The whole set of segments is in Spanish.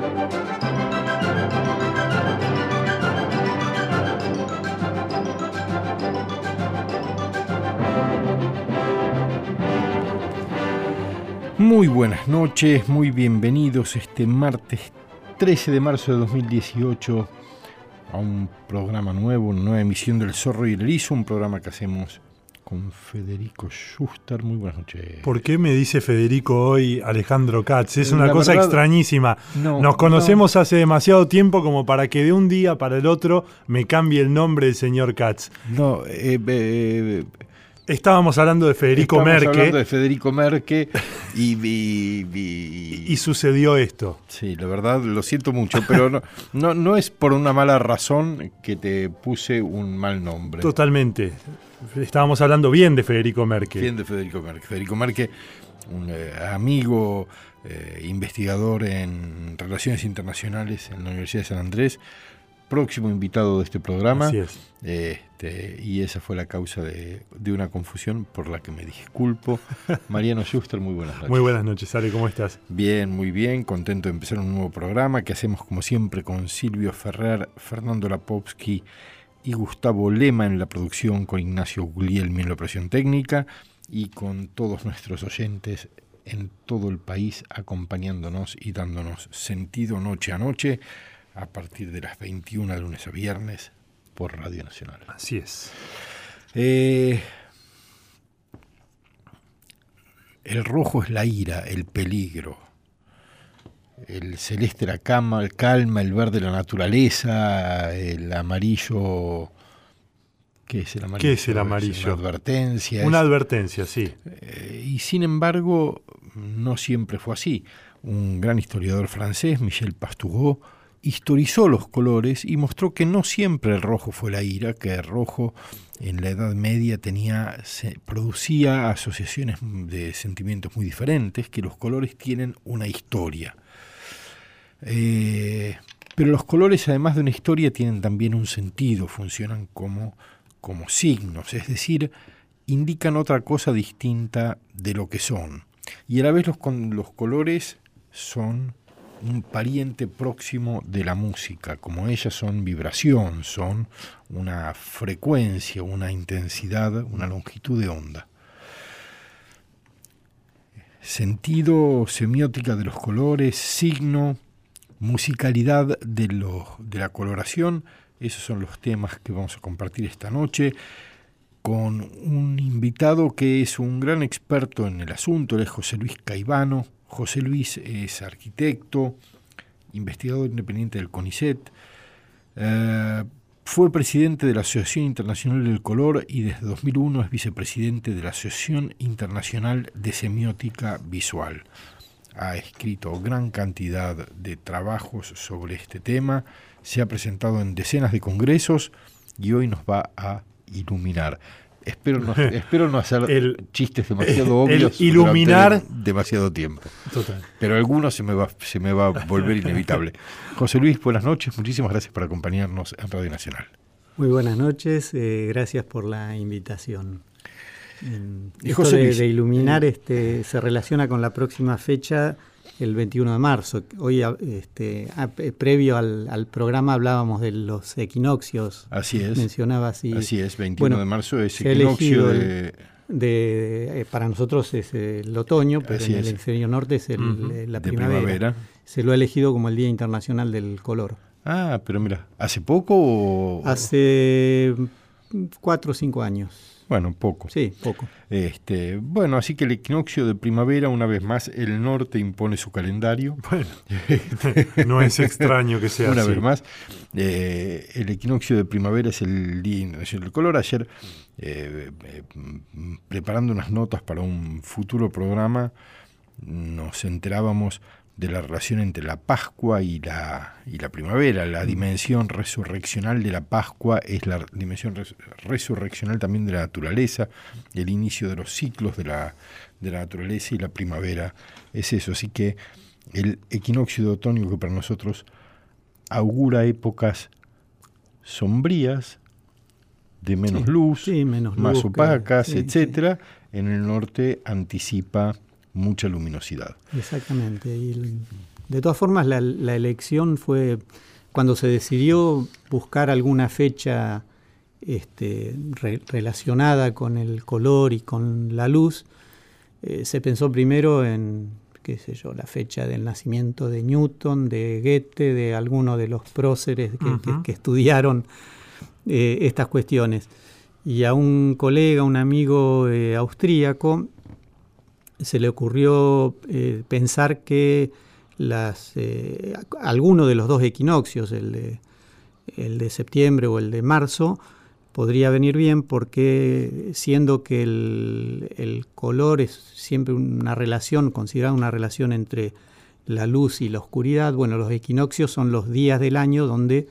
Muy buenas noches, muy bienvenidos este martes 13 de marzo de 2018 a un programa nuevo, una nueva emisión del Zorro y el Erizo, un programa que hacemos con Federico Schuster. Muy buenas noches. ¿Por qué me dice Federico hoy Alejandro Katz? Es una cosa extrañísima. Nos conocemos hace demasiado tiempo como para que de un día para el otro me cambie el nombre del señor Katz. Estábamos hablando de Federico Merke y sucedió esto. Sí, la verdad lo siento mucho, pero no es por una mala razón que te puse un mal nombre. Totalmente. Estábamos hablando bien de Federico Merke. Bien de Federico Merke. Federico Merke, un amigo, investigador en relaciones internacionales en la Universidad de San Andrés, próximo invitado de este programa. Así es. Y esa fue la causa de una confusión por la que me disculpo. Mariano Schuster, muy buenas noches. Muy buenas noches, Ale, ¿cómo estás? Bien, muy bien, contento de empezar un nuevo programa que hacemos como siempre con Silvio Ferrer, Fernando Lapovsky y Gustavo Lema en la producción, con Ignacio Guglielmi en la operación técnica y con todos nuestros oyentes en todo el país acompañándonos y dándonos sentido noche a noche a partir de las 21 de lunes a viernes por Radio Nacional. Así es. El rojo es la ira, el peligro. El celeste la calma, el verde la naturaleza, el amarillo. ¿Qué es el amarillo? ¿Qué es el amarillo? Es una advertencia. Una advertencia, sí. Y sin embargo, no siempre fue así. Un gran historiador francés, Michel Pastoureau, historizó los colores y mostró que no siempre el rojo fue la ira, que el rojo en la Edad Media producía asociaciones de sentimientos muy diferentes, que los colores tienen una historia. Pero los colores, además de una historia, tienen también un sentido, funcionan como signos, es decir, indican otra cosa distinta de lo que son. Y a la vez los colores son un pariente próximo de la música, como ellas son vibración, son una frecuencia, una intensidad, una longitud de onda. Sentido, semiótica de los colores, signo, musicalidad de la coloración, esos son los temas que vamos a compartir esta noche con un invitado que es un gran experto en el asunto, él es José Luis Caivano. José Luis es arquitecto, investigador independiente del CONICET, fue presidente de la Asociación Internacional del Color y desde 2001 es vicepresidente de la Asociación Internacional de Semiótica Visual. Ha escrito gran cantidad de trabajos sobre este tema, se ha presentado en decenas de congresos y hoy nos va a iluminar. Espero no hacer chistes demasiado obvios iluminar demasiado tiempo. Total. Pero alguno se me va a volver inevitable. José Luis, buenas noches, muchísimas gracias por acompañarnos en Radio Nacional. Muy buenas noches, gracias por la invitación. Esto José Luis, de iluminar se relaciona con la próxima fecha, el 21 de marzo. Hoy, previo al programa, hablábamos de los equinoccios. Así es. Mencionabas. Así es, 21 de marzo es equinoccio de... para nosotros es el otoño, pero en el hemisferio norte es la primavera. Se lo ha elegido como el Día Internacional del Color. Ah, pero mira, ¿hace poco o...? Hace 4 o 5 años. Bueno, poco. Sí, poco. Bueno, así que el equinoccio de primavera, una vez más, el norte impone su calendario. Bueno, no es extraño que sea una así. Vez más, el equinoccio de primavera es el Día Internacional del Color. Ayer, preparando unas notas para un futuro programa, nos enterábamos de la relación entre la Pascua y la primavera. La dimensión resurreccional de la Pascua es la dimensión resurreccional también de la naturaleza, el inicio de los ciclos de la naturaleza, y la primavera es eso. Así que el equinoccio de otoño, que para nosotros augura épocas sombrías, de menos luz, más opacas, etcétera, en el norte anticipa mucha luminosidad. Exactamente. Y De todas formas, la elección fue, cuando se decidió buscar alguna fecha relacionada con el color y con la luz, se pensó primero en, qué sé yo, la fecha del nacimiento de Newton, de Goethe, de alguno de los próceres que estudiaron estas cuestiones. Y a un colega, un amigo austríaco, se le ocurrió pensar que alguno de los dos equinoccios, el de septiembre o el de marzo, podría venir bien porque, siendo que el color es siempre una relación, considerada una relación entre la luz y la oscuridad, bueno, los equinoccios son los días del año donde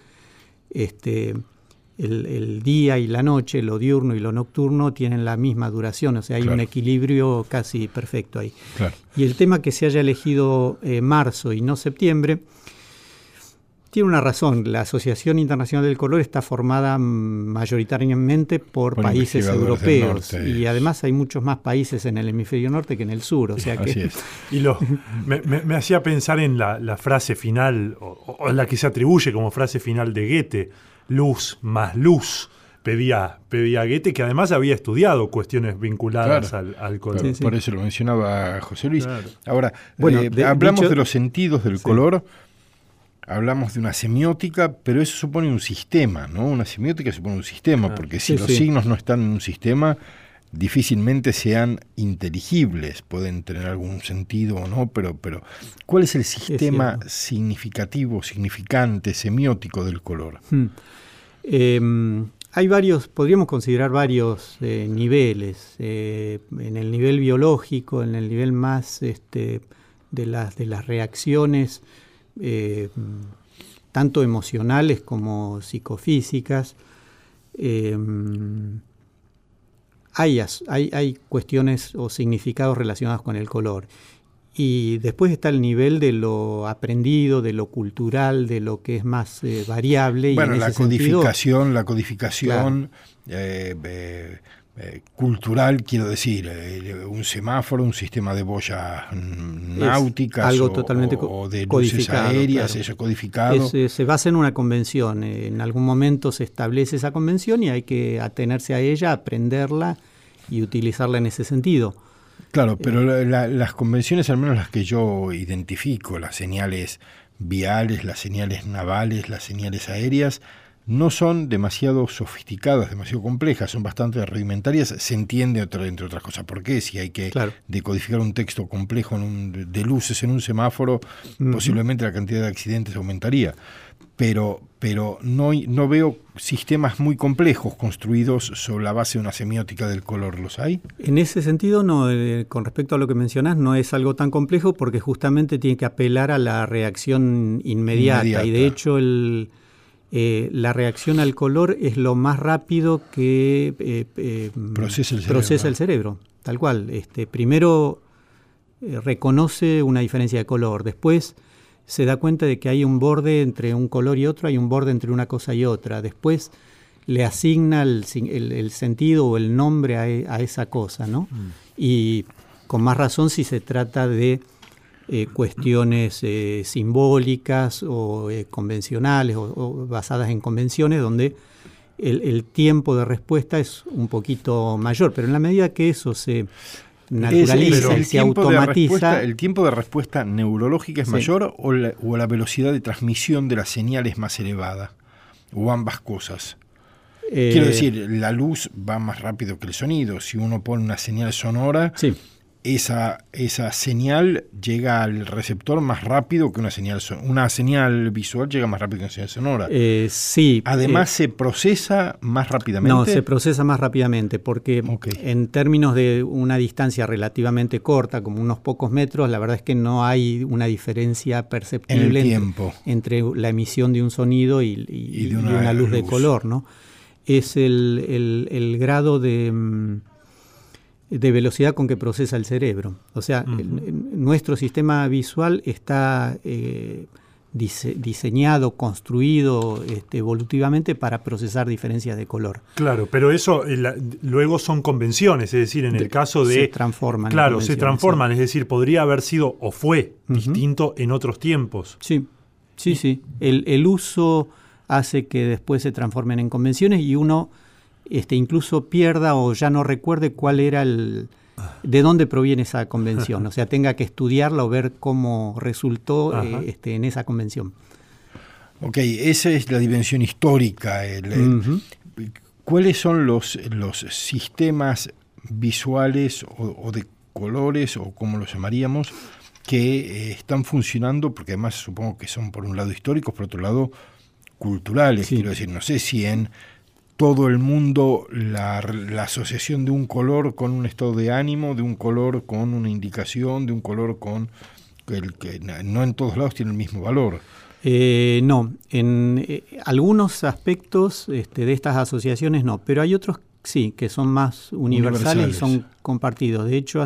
el día y la noche, lo diurno y lo nocturno, tienen la misma duración, o sea, hay un equilibrio casi perfecto ahí. Claro. Y el tema que se haya elegido marzo y no septiembre tiene una razón. La Asociación Internacional del Color está formada mayoritariamente por países europeos, y además hay muchos más países en el hemisferio norte que en el sur. O sea que... Así es. Y me hacía pensar en la frase final, o la que se atribuye como frase final de Goethe: luz más luz. Pedía Goethe, que además había estudiado cuestiones vinculadas al color. Sí. Por eso lo mencionaba José Luis. Claro. Ahora, bueno, hablamos de los sentidos del color. Hablamos de una semiótica, pero eso supone un sistema, ¿no? Una semiótica supone un sistema, porque si los signos no están en un sistema, difícilmente sean inteligibles. Pueden tener algún sentido o no, pero ¿cuál es el sistema significativo, significante, semiótico del color? Hay varios, podríamos considerar varios niveles. En el nivel biológico, en el nivel más de las reacciones, tanto emocionales como psicofísicas, hay cuestiones o significados relacionados con el color. Y después está el nivel de lo aprendido, de lo cultural, de lo que es más variable. Bueno, y la codificación claro. Cultural, quiero decir, un semáforo, un sistema de boyas náuticas, algo totalmente o de luces aéreas, claro. Eso codificado. Se basa en una convención. En algún momento se establece esa convención y hay que atenerse a ella, aprenderla y utilizarla en ese sentido. Claro, pero las convenciones, al menos las que yo identifico, las señales viales, las señales navales, las señales aéreas, no son demasiado sofisticadas, demasiado complejas, son bastante rudimentarias. Se entiende, entre otras cosas, por qué. Si hay que decodificar un texto complejo de luces en un semáforo, posiblemente la cantidad de accidentes aumentaría. Pero no veo sistemas muy complejos construidos sobre la base de una semiótica del color. ¿Los hay? En ese sentido, no. Con respecto a lo que mencionás, no es algo tan complejo porque justamente tiene que apelar a la reacción inmediata. Y de hecho la reacción al color es lo más rápido que procesa el cerebro, tal cual. Primero reconoce una diferencia de color, después se da cuenta de que hay un borde entre un color y otro, hay un borde entre una cosa y otra, después le asigna el sentido o el nombre a esa cosa, ¿no? Y con más razón si se trata de cuestiones simbólicas o convencionales o basadas en convenciones, donde el tiempo de respuesta es un poquito mayor, pero en la medida que eso se naturaliza y se automatiza... ¿El tiempo de respuesta neurológica es mayor o la velocidad de transmisión de las señales más elevada? ¿O ambas cosas? Quiero decir, la luz va más rápido que el sonido. Si uno pone una señal sonora... Sí. Esa señal llega al receptor más rápido que una señal visual llega más rápido que una señal sonora. Sí. Además, ¿se procesa más rápidamente? No, se procesa más rápidamente porque en términos de una distancia relativamente corta, como unos pocos metros, la verdad es que no hay una diferencia perceptible en el tiempo entre la emisión de un sonido y de una luz de color, ¿no? Es el grado de velocidad con que procesa el cerebro. O sea, nuestro sistema visual está diseñado, construido evolutivamente para procesar diferencias de color. Claro, pero eso luego son convenciones, es decir, en el caso de... Se transforman. Claro, se transforman, sí. Es decir, podría haber sido o fue distinto en otros tiempos. Sí. El uso hace que después se transformen en convenciones y uno incluso pierda o ya no recuerde cuál era de dónde proviene esa convención, o sea, tenga que estudiarla o ver cómo resultó en esa convención. Ok, esa es la dimensión histórica. ¿Cuáles son los sistemas visuales o de colores, o como los llamaríamos, que están funcionando? Porque además supongo que son por un lado históricos, por otro lado culturales. Sí. Quiero decir, no sé si en todo el mundo la asociación de un color con un estado de ánimo, de un color con una indicación, de un color con... que no en todos lados tiene el mismo valor. No, en algunos aspectos de estas asociaciones no, pero hay otros sí, que son más universales y son compartidos. De hecho,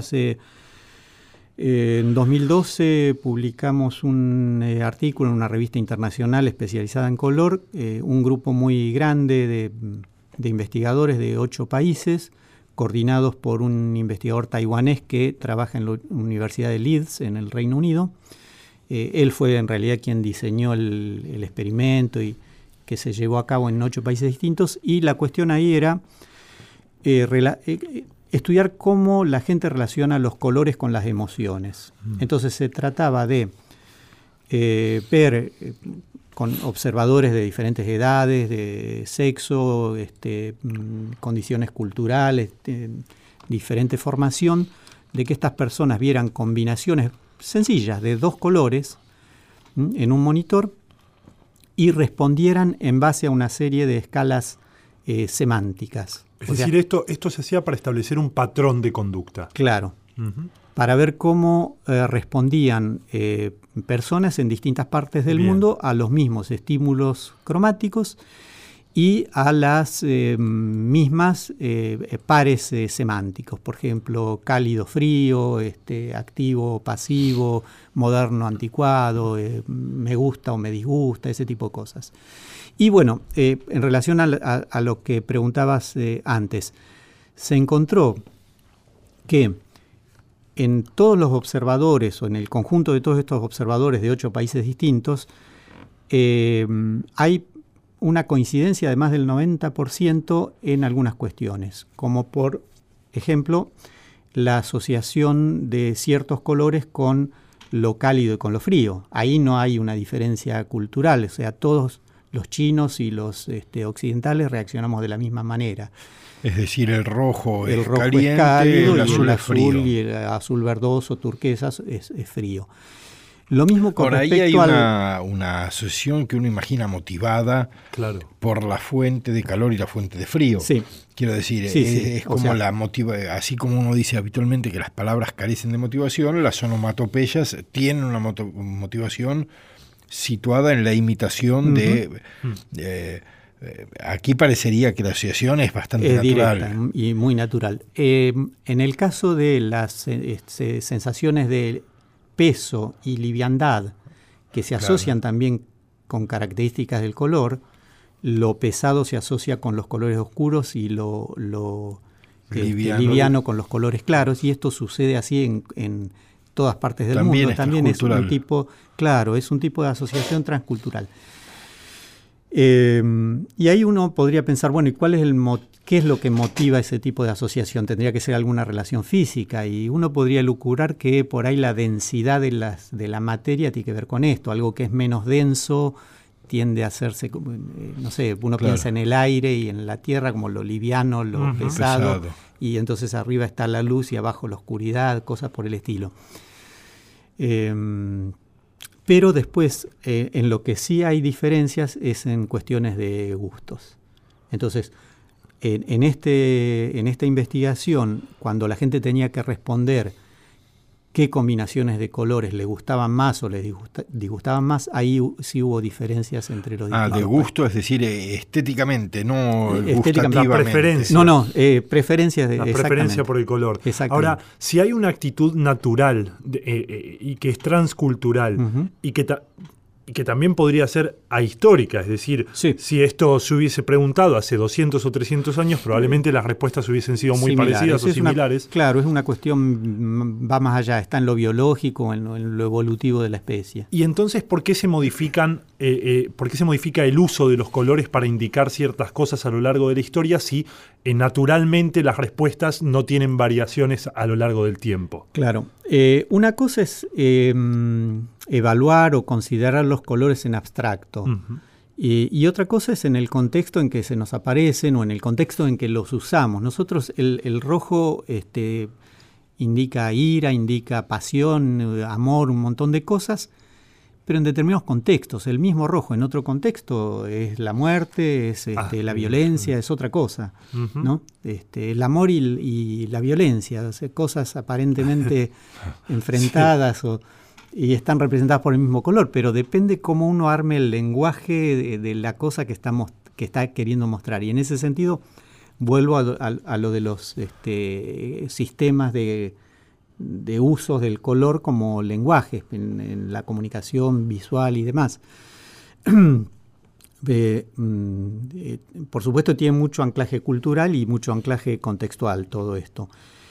en 2012 publicamos un artículo en una revista internacional especializada en color, un grupo muy grande de investigadores de 8 países, coordinados por un investigador taiwanés que trabaja en la Universidad de Leeds, en el Reino Unido. Él fue en realidad quien diseñó el experimento y que se llevó a cabo en 8 países distintos, y la cuestión ahí era estudiar cómo la gente relaciona los colores con las emociones. Entonces se trataba de ver con observadores de diferentes edades, de sexo, condiciones culturales, diferente formación, de que estas personas vieran combinaciones sencillas de 2 colores en un monitor y respondieran en base a una serie de escalas semánticas. Es decir, esto se hacía para establecer un patrón de conducta. Claro, para ver cómo respondían personas en distintas partes del mundo a los mismos estímulos cromáticos y a las mismas pares semánticos, por ejemplo, cálido-frío, activo-pasivo, moderno-anticuado, me gusta o me disgusta, ese tipo de cosas. Y bueno, en relación a lo que preguntabas antes, se encontró que en todos los observadores, o en el conjunto de todos estos observadores de 8 países distintos, hay una coincidencia de más del 90% en algunas cuestiones, como por ejemplo la asociación de ciertos colores con lo cálido y con lo frío. Ahí no hay una diferencia cultural, o sea, todos los chinos y los occidentales reaccionamos de la misma manera. Es decir, el rojo es caliente, es cálido, el azul es frío. Y el azul verdoso, turquesa, es frío. Lo mismo con por respecto ahí hay una asociación que uno imagina motivada por la fuente de calor y la fuente de frío. Sí. Quiero decir, es como así como uno dice habitualmente que las palabras carecen de motivación, las onomatopeyas tienen una motivación situada en la imitación aquí parecería que la asociación es bastante natural. Directa y muy natural. En el caso de las sensaciones de peso y liviandad, que se asocian también con características del color, lo pesado se asocia con los colores oscuros y lo liviano con los colores claros, y esto sucede así en todas partes del mundo. También es un tipo, es un tipo de asociación transcultural. Y ahí uno podría pensar, bueno, ¿y qué es lo que motiva ese tipo de asociación? Tendría que ser alguna relación física, y uno podría elucubrar que por ahí la densidad de la materia tiene que ver con esto. Algo que es menos denso tiende a hacerse, no sé, uno piensa en el aire y en la tierra como lo liviano, lo pesado, y entonces arriba está la luz y abajo la oscuridad, cosas por el estilo. Pero después, en lo que sí hay diferencias es en cuestiones de gustos. Entonces, en esta investigación, cuando la gente tenía que responder qué combinaciones de colores le gustaban más o les disgustaban más, ahí sí hubo diferencias entre los distintos. De gusto, es decir, estéticamente, no gustativamente. La preferencia. Preferencias. La preferencia por el color. Ahora, si hay una actitud natural y que es transcultural y que y que también podría ser ahistórica, es decir, si esto se hubiese preguntado hace 200 o 300 años, probablemente las respuestas hubiesen sido muy parecidas o similares. Claro, es una cuestión, va más allá, está en lo biológico, en lo evolutivo de la especie. Y entonces, ¿por qué se modifica el uso de los colores para indicar ciertas cosas a lo largo de la historia si naturalmente las respuestas no tienen variaciones a lo largo del tiempo? Claro. Una cosa es evaluar o considerar los colores en abstracto. Uh-huh. Y otra cosa es en el contexto en que se nos aparecen o en el contexto en que los usamos. Nosotros el rojo indica ira, indica pasión, amor, un montón de cosas, pero en determinados contextos. El mismo rojo en otro contexto es la muerte, es la violencia, es otra cosa, uh-huh. ¿no? El amor y la violencia, o sea, cosas aparentemente enfrentadas y están representadas por el mismo color, pero depende cómo uno arme el lenguaje de la cosa que está queriendo mostrar. Y en ese sentido vuelvo a lo de los sistemas de usos del color como lenguaje en la comunicación visual y demás. Por supuesto tiene mucho anclaje cultural y mucho anclaje contextual todo esto.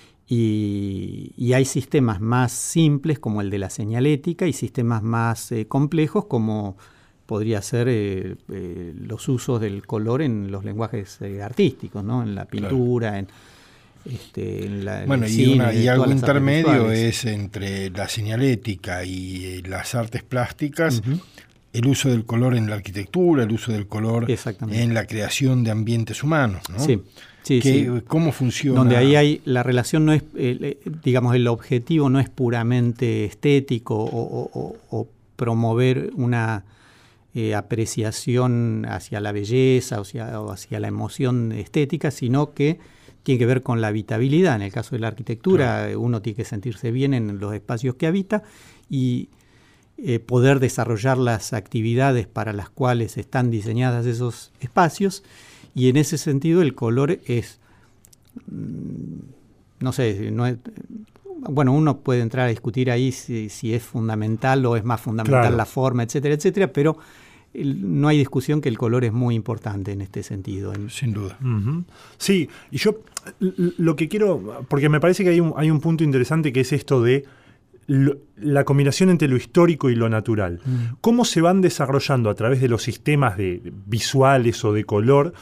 Y hay sistemas más simples como el de la señalética y sistemas más complejos como podría ser los usos del color en los lenguajes artísticos, ¿no? En la pintura, claro. En bueno, y algo intermedio es entre la señalética y las artes plásticas, uh-huh. el uso del color en la arquitectura, el uso del color en la creación de ambientes humanos, ¿no? Sí. Sí. ¿Cómo funciona? Donde ahí hay la relación no es, digamos, el objetivo no es puramente estético o promover una apreciación hacia la belleza o hacia la emoción estética, sino que tiene que ver con la habitabilidad. En el caso de la arquitectura, claro. Uno tiene que sentirse bien en los espacios que habita y poder desarrollar las actividades para las cuales están diseñadas esos espacios. Y en ese sentido el color es, no sé, bueno, uno puede entrar a discutir ahí si es fundamental o es más fundamental claro. la forma, etcétera, etcétera, pero no hay discusión que el color es muy importante en este sentido. Sin duda. Uh-huh. Sí, y yo lo que quiero, porque me parece que hay un punto interesante que es esto de la combinación entre lo histórico y lo natural. ¿Cómo se van desarrollando a través de los sistemas visuales o de color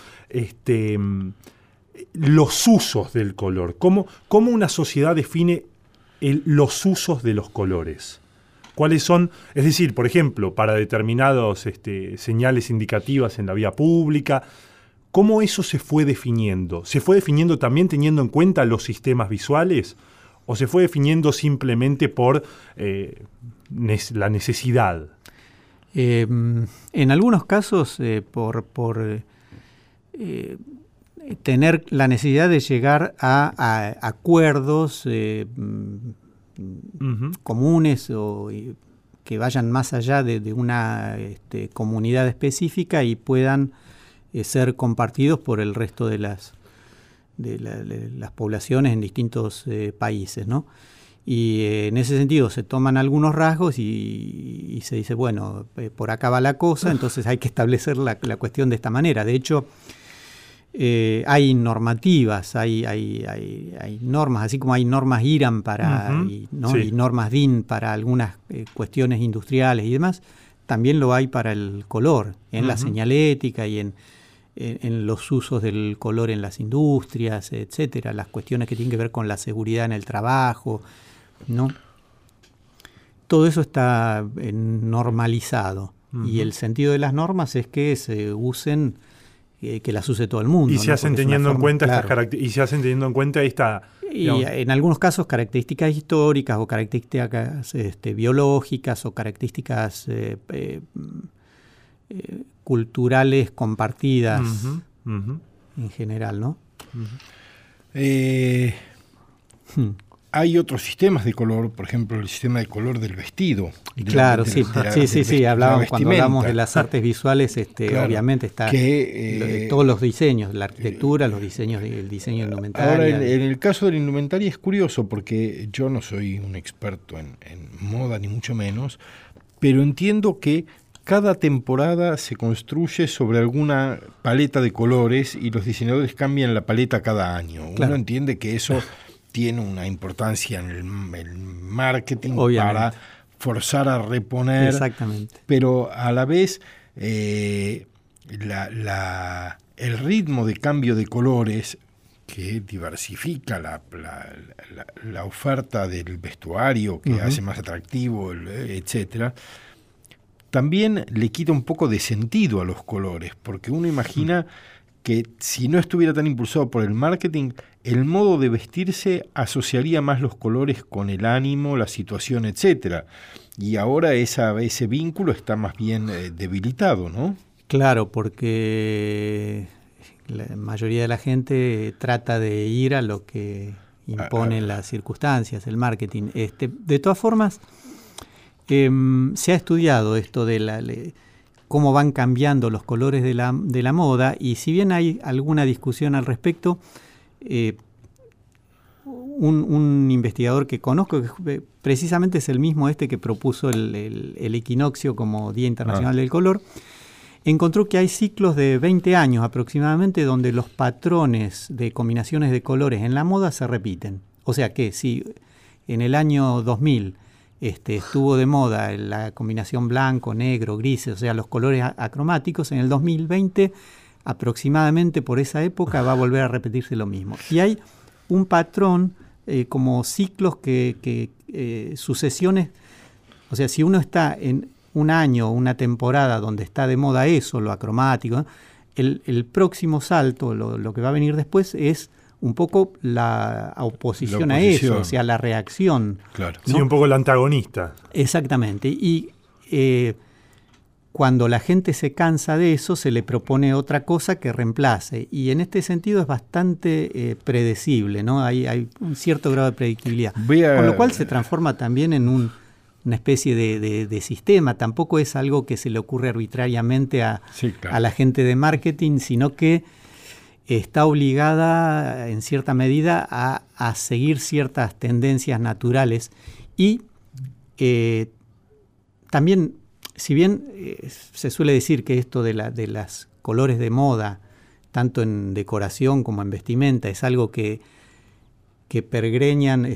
los usos del color? ¿Cómo una sociedad define los usos de los colores? ¿Cuáles son? Es decir, por ejemplo, para determinadas señales indicativas en la vía pública, ¿cómo eso se fue definiendo? ¿Se fue definiendo también teniendo en cuenta los sistemas visuales? ¿O se fue definiendo simplemente por la necesidad? En algunos casos, por tener la necesidad de llegar a acuerdos uh-huh. comunes o que vayan más allá de una comunidad específica y puedan ser compartidos por el resto de las poblaciones en distintos países, ¿no? Y en ese sentido se toman algunos rasgos y se dice, bueno, por acá va la cosa, entonces hay que establecer la cuestión de esta manera. De hecho, hay normativas, hay normas, así como hay normas IRAM uh-huh. y sí. normas DIN para algunas cuestiones industriales y demás, también lo hay para el color, en uh-huh. la señalética y en los usos del color en las industrias, etcétera, las cuestiones que tienen que ver con la seguridad en el trabajo, ¿no? Todo eso está normalizado uh-huh. y el sentido de las normas es que se usen, que las use todo el mundo. Y se hacen teniendo en cuenta esta... Y en algunos casos características históricas o características biológicas o características culturales compartidas uh-huh, uh-huh. en general, ¿no? Uh-huh. Hay otros sistemas de color, por ejemplo, el sistema de color del vestido. Claro, sí, hablábamos cuando hablamos de las artes visuales, claro, obviamente está todos los diseños, la arquitectura, los diseños, el diseño de indumentaria. Ahora, en el caso de la indumentaria es curioso porque yo no soy un experto en moda ni mucho menos, pero entiendo que cada temporada se construye sobre alguna paleta de colores y los diseñadores cambian la paleta cada año. Claro. Uno entiende que eso tiene una importancia en el marketing para forzar a reponer. Exactamente. Pero a la vez el ritmo de cambio de colores que diversifica la oferta del vestuario, que hace más atractivo, etcétera, también le quita un poco de sentido a los colores, porque uno imagina que si no estuviera tan impulsado por el marketing, el modo de vestirse asociaría más los colores con el ánimo, la situación, etcétera. Y ahora ese vínculo está más bien debilitado, ¿no? Claro, porque la mayoría de la gente trata de ir a lo que imponen las circunstancias, el marketing. De todas formas, se ha estudiado esto de cómo van cambiando los colores de la moda, y si bien hay alguna discusión al respecto, un investigador que conozco, que precisamente es el mismo que propuso el equinoccio como Día Internacional del Color, encontró que hay ciclos de 20 años aproximadamente donde los patrones de combinaciones de colores en la moda se repiten. O sea que si en el año 2000 estuvo de moda la combinación blanco, negro, grises, o sea, los colores acromáticos, en el 2020 aproximadamente por esa época va a volver a repetirse lo mismo. Y hay un patrón como ciclos sucesiones, o sea, si uno está en un año o una temporada donde está de moda eso, lo acromático, el próximo salto, lo que va a venir después es un poco la oposición a eso, o sea, la reacción. Claro. ¿No? Sí, un poco el antagonista. Exactamente. Y cuando la gente se cansa de eso, se le propone otra cosa que reemplace. Y en este sentido es bastante predecible, ¿no? Hay un cierto grado de predictibilidad. Con lo cual se transforma también en una especie de sistema. Tampoco es algo que se le ocurre arbitrariamente a la gente de marketing, sino que está obligada en cierta medida a seguir ciertas tendencias naturales. Y también, si bien se suele decir que esto de las colores de moda, tanto en decoración como en vestimenta, es algo que pergreñan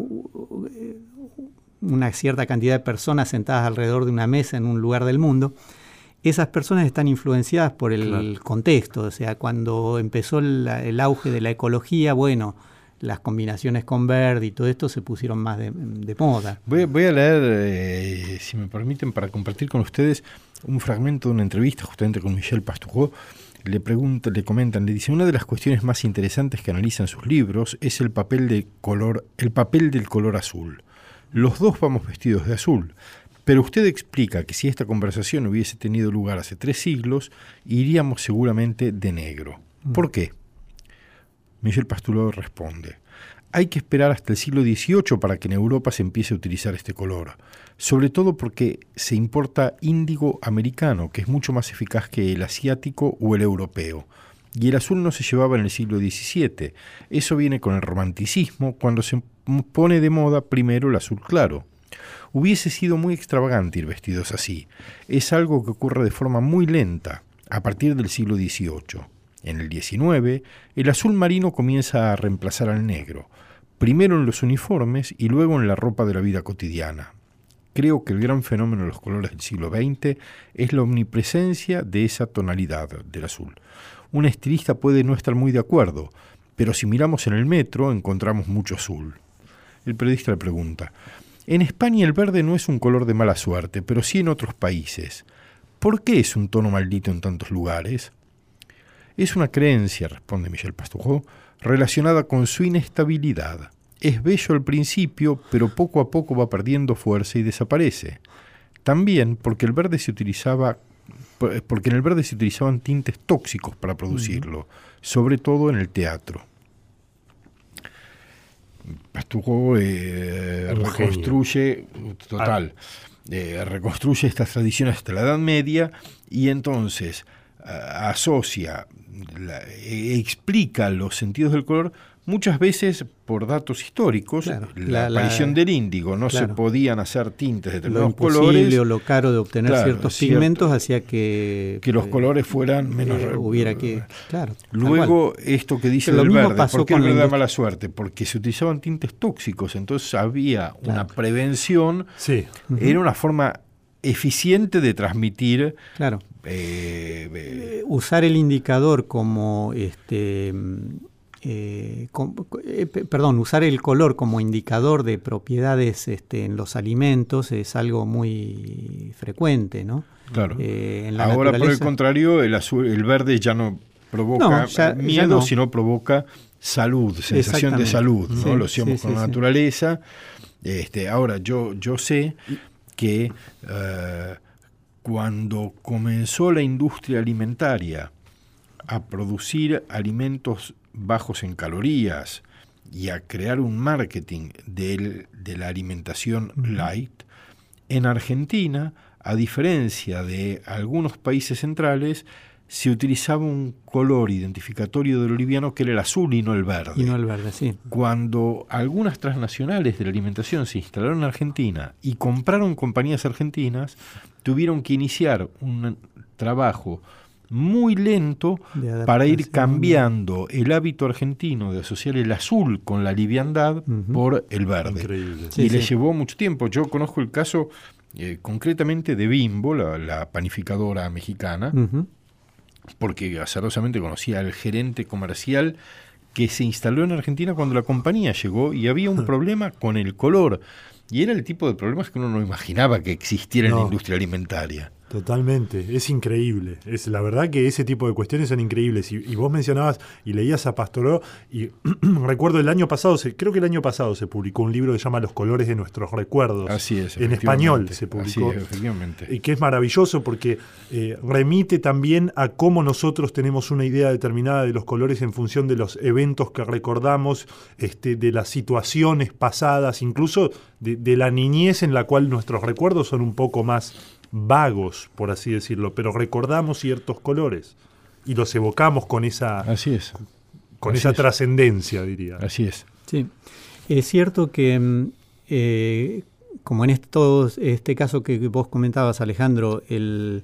una cierta cantidad de personas sentadas alrededor de una mesa en un lugar del mundo, esas personas están influenciadas por el contexto. O sea, cuando empezó el auge de la ecología, bueno, las combinaciones con verde y todo esto se pusieron más de moda. Voy a leer, si me permiten, para compartir con ustedes un fragmento de una entrevista justamente con Michel Pastoureau. Le dicen, una de las cuestiones más interesantes que analizan sus libros es el papel del color azul. Los dos vamos vestidos de azul, pero usted explica que si esta conversación hubiese tenido lugar hace 3 siglos, iríamos seguramente de negro. ¿Por qué? Michel Pastoureau responde: hay que esperar hasta el siglo XVIII para que en Europa se empiece a utilizar este color, sobre todo porque se importa índigo americano, que es mucho más eficaz que el asiático o el europeo. Y el azul no se llevaba en el siglo XVII. Eso viene con el romanticismo, cuando se pone de moda primero el azul claro. Hubiese sido muy extravagante ir vestidos así. Es algo que ocurre de forma muy lenta, a partir del siglo XVIII. En el XIX, el azul marino comienza a reemplazar al negro, primero en los uniformes y luego en la ropa de la vida cotidiana. Creo que el gran fenómeno de los colores del siglo XX es la omnipresencia de esa tonalidad del azul. Un estilista puede no estar muy de acuerdo, pero si miramos en el metro encontramos mucho azul. El periodista le pregunta: en España el verde no es un color de mala suerte, pero sí en otros países. ¿Por qué es un tono maldito en tantos lugares? Es una creencia, responde Michel Pastoureau, relacionada con su inestabilidad. Es bello al principio, pero poco a poco va perdiendo fuerza y desaparece. También porque en el verde se utilizaban tintes tóxicos para producirlo, sobre todo en el teatro. Pastoureau reconstruye estas tradiciones hasta la Edad Media y entonces explica los sentidos del color muchas veces por datos históricos, claro, la aparición del índigo, no claro, se podían hacer tintes de determinados lo imposible colores. O lo caro de obtener ciertos pigmentos hacía que los colores fueran menos... hubiera que... Claro. Luego, esto que dice del verde, pasó ¿por qué con el verde da mala suerte? Porque se utilizaban tintes tóxicos, entonces había una prevención, era una forma eficiente de transmitir. Claro. Usar el indicador como usar el color como indicador de propiedades en los alimentos es algo muy frecuente, ¿no? Claro. En la ahora, naturaleza, por el contrario, el verde ya no provoca miedo, sino provoca salud, sensación de salud, ¿no? Lo hacíamos con la naturaleza. Ahora, yo sé que cuando comenzó la industria alimentaria a producir alimentos bajos en calorías y a crear un marketing de la alimentación light, en Argentina, a diferencia de algunos países centrales, se utilizaba un color identificatorio del liviano que era el azul y no el verde. Y no el verde, sí. Cuando algunas transnacionales de la alimentación se instalaron en Argentina y compraron compañías argentinas, tuvieron que iniciar un trabajo muy lento para ir cambiando el hábito argentino de asociar el azul con la liviandad por el verde. Increíble. Y le llevó mucho tiempo. Yo conozco el caso concretamente de Bimbo, la panificadora mexicana, porque azarosamente conocía al gerente comercial que se instaló en Argentina cuando la compañía llegó y había un problema con el color. Y era el tipo de problemas que uno no imaginaba que existiera en la industria alimentaria. Totalmente, es increíble. La verdad que ese tipo de cuestiones son increíbles. Y vos mencionabas y leías a Pastoró, y recuerdo el año pasado, creo que el año pasado se publicó un libro que se llama Los colores de nuestros recuerdos. Así es, en español se publicó. Así es, efectivamente. Y que es maravilloso porque remite también a cómo nosotros tenemos una idea determinada de los colores en función de los eventos que recordamos, de las situaciones pasadas, incluso de la niñez en la cual nuestros recuerdos son un poco más vagos, por así decirlo, pero recordamos ciertos colores y los evocamos con esa, esa trascendencia, diría. Así es. Sí, es cierto que como en este caso que vos comentabas, Alejandro, el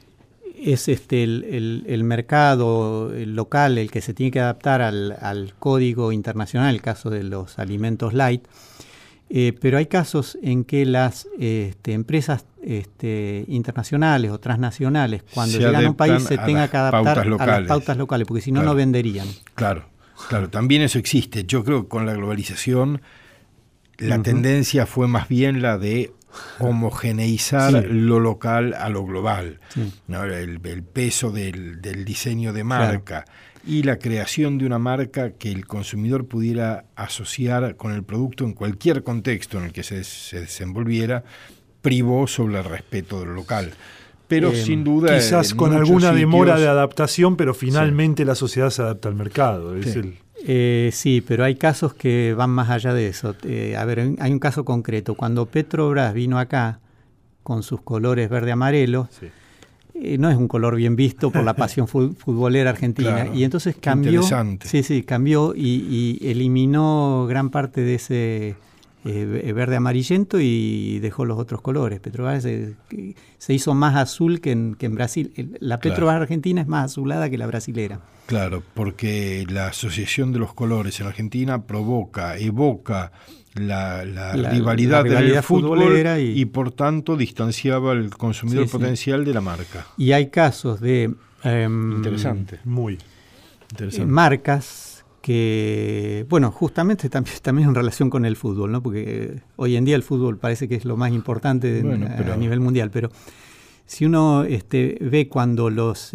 mercado local el que se tiene que adaptar al código internacional, el caso de los alimentos light. Pero hay casos en que las empresas internacionales o transnacionales, cuando llegan a un país, se tengan que adaptar a las pautas locales, porque si no, no venderían. Claro, también eso existe. Yo creo que con la globalización la tendencia fue más bien la de homogeneizar lo local a lo global. Sí. ¿No? El peso del diseño de marca. Claro. Y la creación de una marca que el consumidor pudiera asociar con el producto en cualquier contexto en el que se desenvolviera, privó sobre el respeto de lo local. Pero sin duda... Quizás con alguna demora de adaptación, pero finalmente la sociedad se adapta al mercado. Sí, pero hay casos que van más allá de eso. Hay un caso concreto. Cuando Petrobras vino acá con sus colores verde-amarelo, no es un color bien visto por la pasión futbolera argentina. Claro, y entonces cambió. Cambió y eliminó gran parte de ese verde amarillento y dejó los otros colores. Petrobras se hizo más azul que en Brasil. La Petrobras argentina es más azulada que la brasilera. Claro, porque la asociación de los colores en Argentina evoca la rivalidad del fútbol y por tanto distanciaba al consumidor potencial de la marca. Y hay casos de interesante, muy interesante. Marcas que, justamente también en relación con el fútbol, ¿no? Porque hoy en día el fútbol parece que es lo más importante a nivel mundial, pero si uno ve cuando los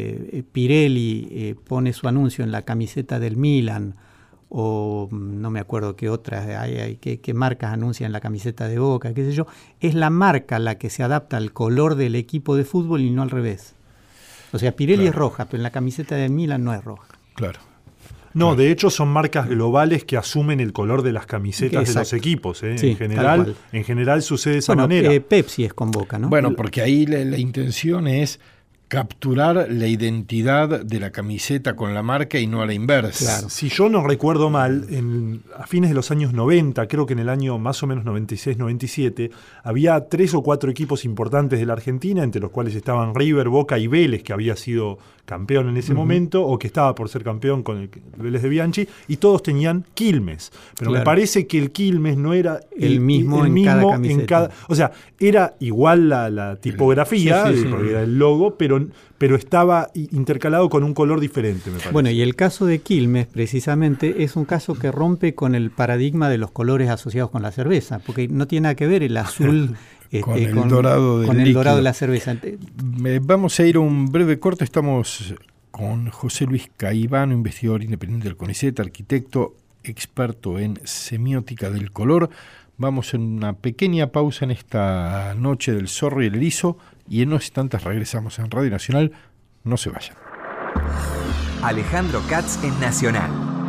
Pirelli pone su anuncio en la camiseta del Milan, o no me acuerdo qué otras, qué marcas anuncian la camiseta de Boca, qué sé yo, es la marca la que se adapta al color del equipo de fútbol y no al revés. O sea, Pirelli es roja, pero en la camiseta de Milan no es roja. Claro. No, de hecho son marcas globales que asumen el color de las camisetas de los equipos. Sí, en general sucede de esa manera. Pepsi es con Boca, ¿no? Bueno, porque ahí la intención es capturar la identidad de la camiseta con la marca y no a la inversa. Claro. Si yo no recuerdo mal, a fines de los años 90, creo que en el año más o menos 96-97, había 3 o 4 equipos importantes de la Argentina, entre los cuales estaban River, Boca y Vélez, que había sido campeón en ese momento, o que estaba por ser campeón con el Vélez de Bianchi, y todos tenían Quilmes. Pero me parece que el Quilmes no era el mismo en cada camiseta. O sea, era igual la tipografía, porque era el logo, pero estaba intercalado con un color diferente, me parece. Bueno, y el caso de Quilmes, precisamente, es un caso que rompe con el paradigma de los colores asociados con la cerveza, porque no tiene nada que ver el azul con el dorado de la cerveza. Vamos a ir a un breve corte. Estamos con José Luis Caivano, investigador independiente del CONICET, arquitecto, experto en semiótica del color. Vamos en una pequeña pausa en esta noche del zorro y el erizo y en unos instantes regresamos en Radio Nacional. No se vayan. Alejandro Katz en Nacional.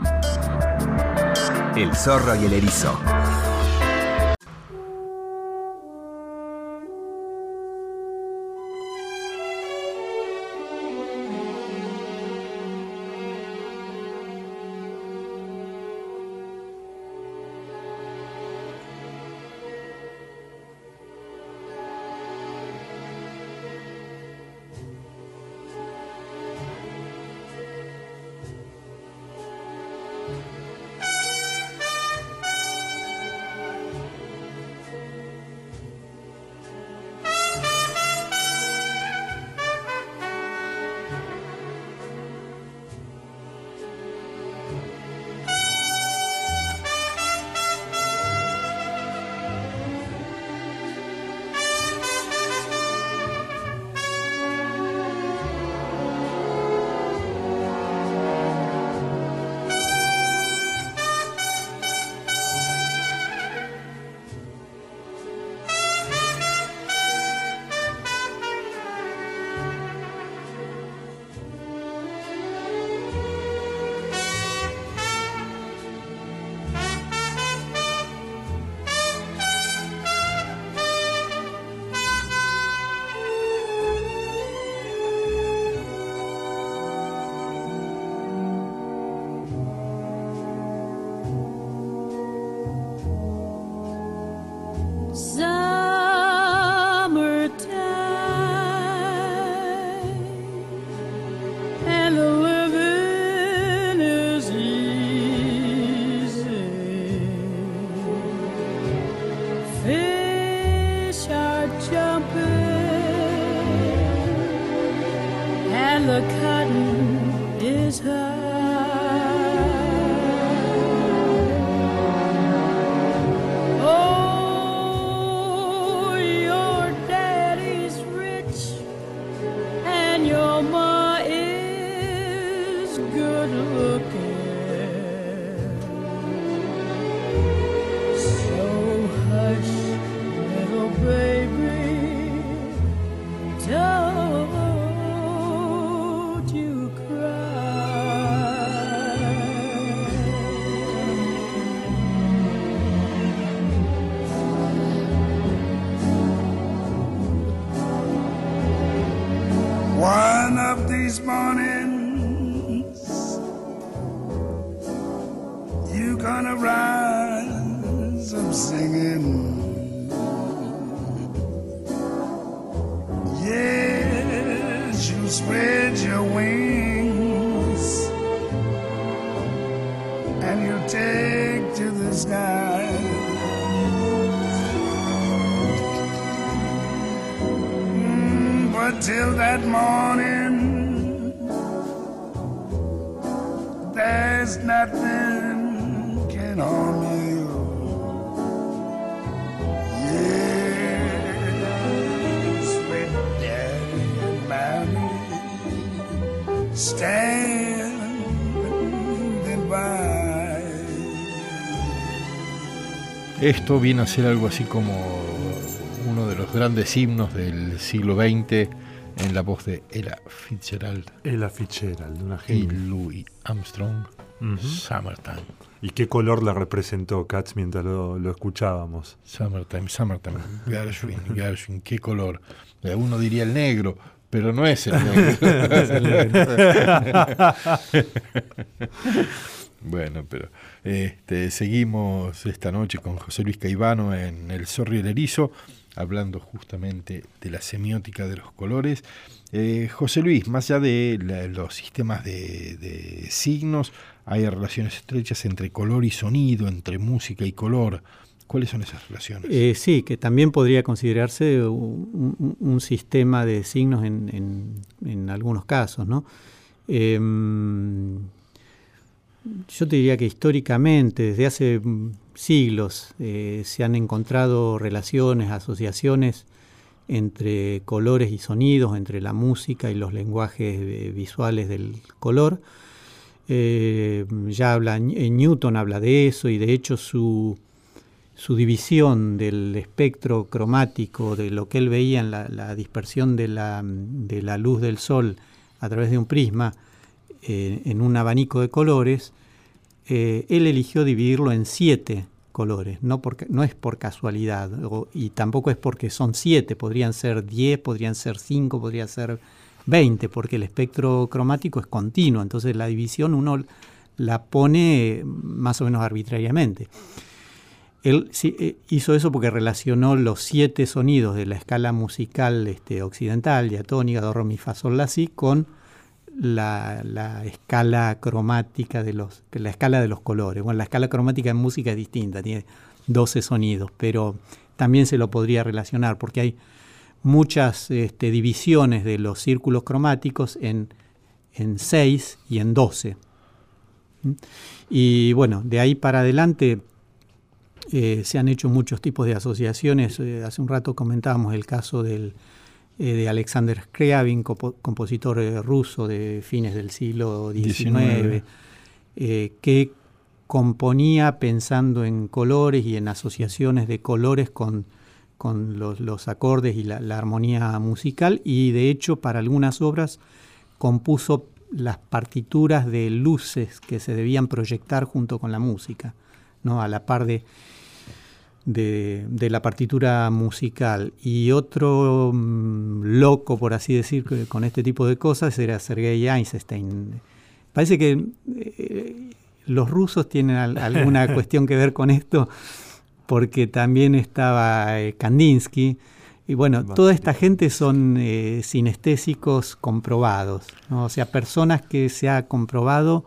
El zorro y el erizo. One of these mornings, you gonna rise up singing. Yes, you spread your wings and you take to the sky. But till that morning, there's nothing can harm you. Yes, with Daddy and Mommy standing by. Esto viene a ser algo así como uno de los grandes himnos del siglo XX en la voz de Ella Fitzgerald. Ella Fitzgerald, una y genia. Louis Armstrong, Summertime. ¿Y qué color la representó Katz mientras lo escuchábamos? Summertime, Gershwin, qué color. Uno diría el negro, Pero no es el negro. Bueno, pero seguimos esta noche con José Luis Caivano en El Zorro y el Erizo, hablando justamente de la semiótica de los colores. José Luis, más allá de los sistemas de signos, hay relaciones estrechas entre color y sonido, entre música y color. ¿Cuáles son esas relaciones? Sí, que también podría considerarse un sistema de signos en algunos casos, ¿no? Yo te diría que históricamente, desde hace siglos, se han encontrado relaciones, asociaciones entre colores y sonidos, entre la música y los lenguajes visuales del color. Newton habla de eso, y de hecho su división del espectro cromático, de lo que él veía en la dispersión de la luz del sol a través de un prisma, en un abanico de colores, él eligió dividirlo en 7 colores. No es por casualidad, y tampoco es porque son 7, podrían ser 10, podrían ser 5, podrían ser 20, porque el espectro cromático es continuo, entonces la división uno la pone más o menos arbitrariamente. Él hizo eso porque relacionó los 7 sonidos de la escala musical occidental, diatónica, do, re, mi, fa, sol, la, si, con la escala cromática la escala de los colores. Bueno, la escala cromática en música es distinta, tiene 12 sonidos, pero también se lo podría relacionar porque hay muchas divisiones de los círculos cromáticos en 6 y en 12. Y bueno, de ahí para adelante se han hecho muchos tipos de asociaciones. Hace un rato comentábamos el caso de Alexander Scriabin, compositor ruso de fines del siglo XIX, que componía pensando en colores y en asociaciones de colores con los acordes y la armonía musical, y de hecho para algunas obras compuso las partituras de luces que se debían proyectar junto con la música, ¿no? A la par de la partitura musical. Y otro loco, por así decir, con este tipo de cosas era Sergei Eisenstein. Parece que los rusos tienen alguna cuestión que ver con esto, porque también estaba Kandinsky. Y bueno, toda esta gente son sinestésicos comprobados, ¿no? O sea, personas que se ha comprobado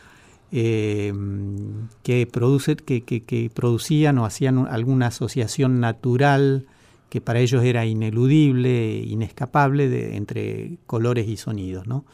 que producían o hacían alguna asociación natural que para ellos era ineludible, inescapable entre colores y sonidos, ¿no?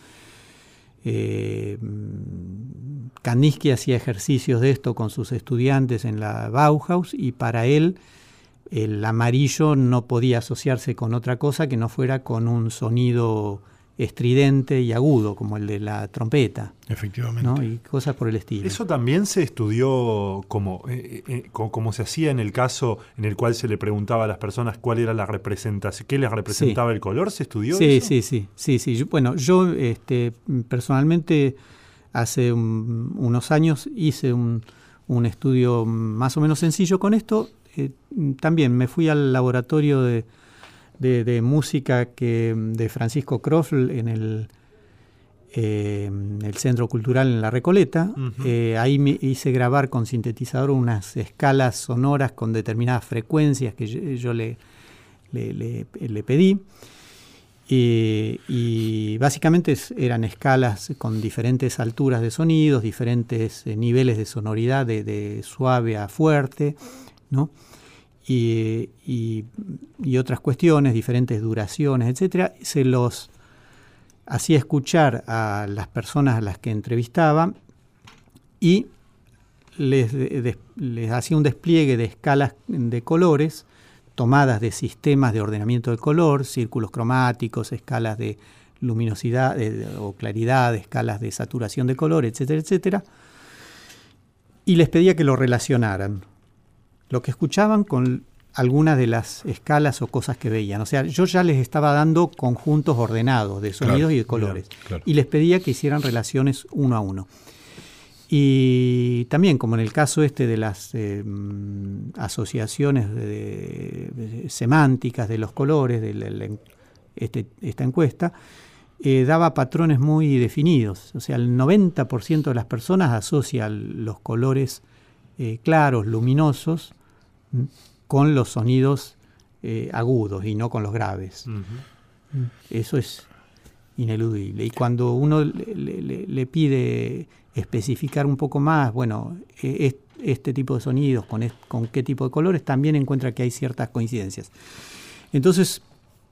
Kandinsky hacía ejercicios de esto con sus estudiantes en la Bauhaus, y para él el amarillo no podía asociarse con otra cosa que no fuera con un sonido estridente y agudo, como el de la trompeta. Efectivamente. ¿No? Y cosas por el estilo. Eso también se estudió como se hacía en el caso en el cual se le preguntaba a las personas cuál era la representación, qué les representaba el color. ¿Se estudió eso? Sí. Yo personalmente hace unos años hice un estudio más o menos sencillo con esto. También me fui al laboratorio de música de Francisco Krofl en el Centro Cultural en La Recoleta. Uh-huh. Ahí me hice grabar con sintetizador unas escalas sonoras con determinadas frecuencias que yo le pedí. Y básicamente eran escalas con diferentes alturas de sonidos, diferentes niveles de sonoridad, de suave a fuerte, ¿no? Y otras cuestiones, diferentes duraciones, etcétera. Se los hacía escuchar a las personas a las que entrevistaba y les hacía un despliegue de escalas de colores tomadas de sistemas de ordenamiento de color, círculos cromáticos, escalas de luminosidad o claridad, escalas de saturación de color, etcétera, etcétera. Y les pedía que lo relacionaran, lo que escuchaban, con algunas de las escalas o cosas que veían. O sea, yo ya les estaba dando conjuntos ordenados de sonidos y de colores. Claro. Y les pedía que hicieran relaciones uno a uno. Y también, como en el caso de las asociaciones semánticas de los colores, esta encuesta, daba patrones muy definidos. O sea, el 90% de las personas asocia los colores claros, luminosos, con los sonidos agudos y no con los graves. Uh-huh. Eso es ineludible. Y cuando uno le pide especificar un poco más, bueno, este tipo de sonidos con qué tipo de colores, también encuentra que hay ciertas coincidencias. Entonces,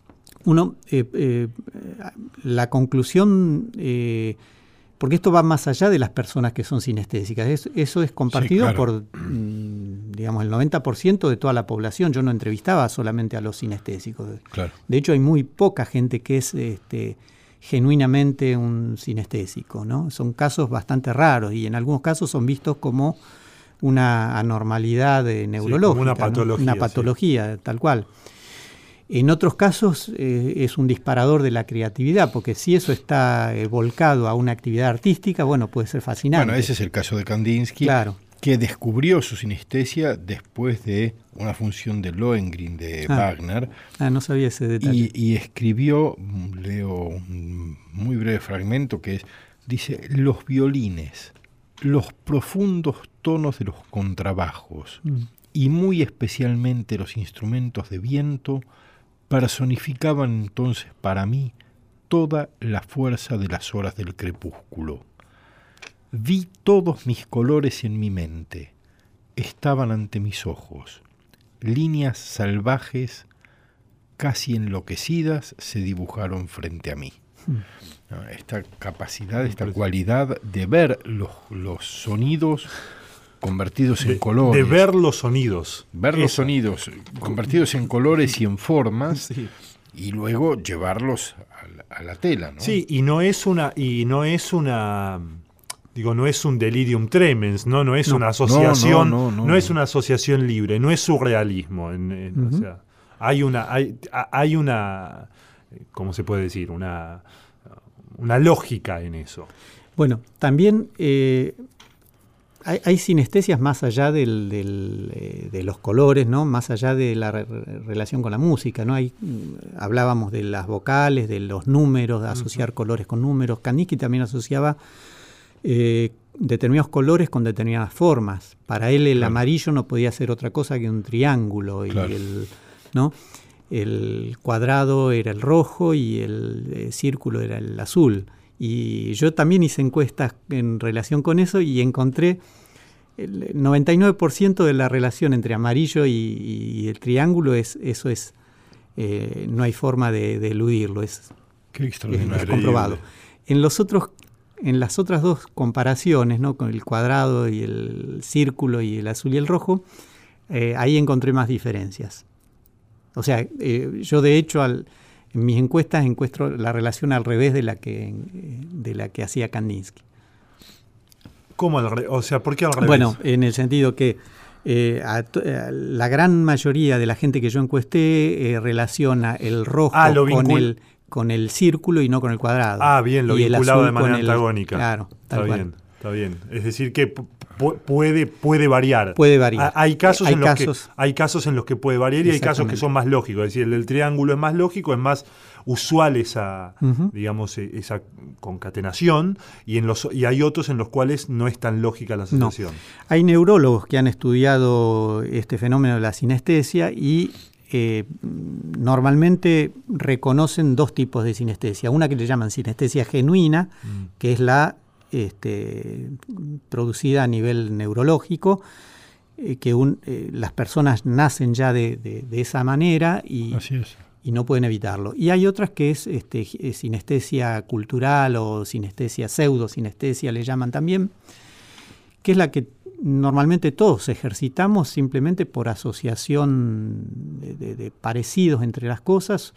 la conclusión, porque esto va más allá de las personas que son sinestésicas, eso es compartido por, digamos, el 90% de toda la población. Yo no entrevistaba solamente a los sinestésicos. Claro. De hecho, hay muy poca gente que es genuinamente un sinestésico, ¿no? Son casos bastante raros y en algunos casos son vistos como una anormalidad neurológica, como una patología, tal cual. En otros casos es un disparador de la creatividad, porque si eso está volcado a una actividad artística, bueno, puede ser fascinante. Bueno, ese es el caso de Kandinsky, que descubrió su sinestesia después de una función de Lohengrin de Wagner. No sabía ese detalle. Y escribió, leo un muy breve fragmento que dice, los violines, los profundos tonos de los contrabajos y muy especialmente los instrumentos de viento personificaban entonces para mí toda la fuerza de las horas del crepúsculo. Vi todos mis colores en mi mente, estaban ante mis ojos, líneas salvajes, casi enloquecidas, se dibujaron frente a mí. Esta capacidad, esta cualidad de ver los sonidos convertidos en colores. De ver los sonidos. Ver los sonidos convertidos en colores y en formas, y luego llevarlos a la tela, ¿no? Sí, no es un delirium tremens, no es una asociación, no es una asociación libre, no es surrealismo. O sea, hay una, ¿cómo se puede decir? Una lógica en eso. Bueno, también hay sinestesias más allá de los colores, ¿no? Más allá de la relación con la música, ¿no? Hablábamos de las vocales, de los números, de asociar colores con números. Kandinsky también asociaba determinados colores con determinadas formas. Para él el amarillo no podía ser otra cosa que un triángulo, y el cuadrado era el rojo y el círculo era el azul. Y yo también hice encuestas en relación con eso y encontré el 99% de la relación entre amarillo y el triángulo no hay forma de eludirlo, es comprobado. En las otras dos comparaciones, ¿no? Con el cuadrado y el círculo y el azul y el rojo, ahí encontré más diferencias. O sea, yo de hecho en mis encuestas encuentro la relación al revés de la que hacía Kandinsky. ¿Cómo al revés? O sea, ¿por qué al revés? Bueno, en el sentido que la gran mayoría de la gente que yo encuesté relaciona el rojo con el círculo y no con el cuadrado. Bien, lo vinculado de manera antagónica. Claro, está bien. Es decir, que puede variar. Puede variar. Hay casos en los que puede variar y hay casos que son más lógicos. Es decir, el del triángulo es más lógico, es más usual esa concatenación, y hay otros en los cuales no es tan lógica la asociación. No. Hay neurólogos que han estudiado este fenómeno de la sinestesia y normalmente reconocen dos tipos de sinestesia. Una que le llaman sinestesia genuina, que es la producida a nivel neurológico, que las personas nacen ya de esa manera y no pueden evitarlo. Y hay otras que es sinestesia cultural o sinestesia pseudosinestesia, le llaman también, que es la que normalmente todos ejercitamos simplemente por asociación de parecidos entre las cosas,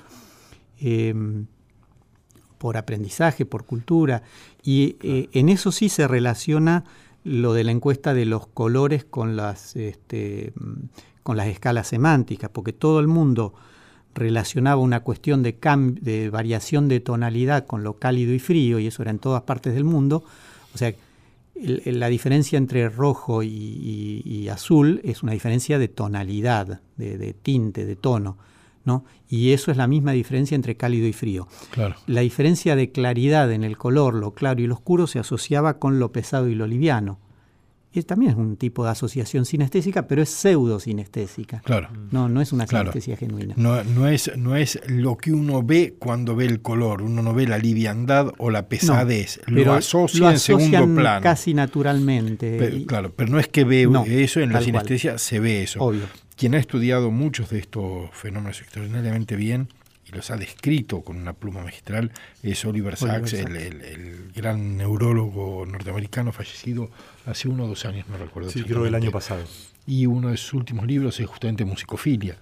por aprendizaje, por cultura, y en eso sí se relaciona lo de la encuesta de los colores con las escalas semánticas, porque todo el mundo relacionaba una cuestión de variación de tonalidad con lo cálido y frío, y eso era en todas partes del mundo. O sea, la diferencia entre rojo y azul es una diferencia de tonalidad, de tinte, de tono. ¿no? Y eso es la misma diferencia entre cálido y frío. Claro. La diferencia de claridad en el color, lo claro y lo oscuro, se asociaba con lo pesado y lo liviano. Y también es un tipo de asociación sinestésica, pero es pseudo-sinestésica. Claro. No es una Claro. sinestesia genuina. No es lo que uno ve cuando ve el color. Uno no ve la liviandad o la pesadez. Pero lo asocia en segundo plano. Casi naturalmente. Pero no es que ve No, eso, en la tal cual. sinestesia se ve eso. Obvio. Quien ha estudiado muchos de estos fenómenos extraordinariamente bien y los ha descrito con una pluma magistral es Oliver Sacks, el gran neurólogo norteamericano fallecido hace 1 o 2 años, no recuerdo. Sí, creo que el año pasado. Y uno de sus últimos libros es justamente Musicofilia.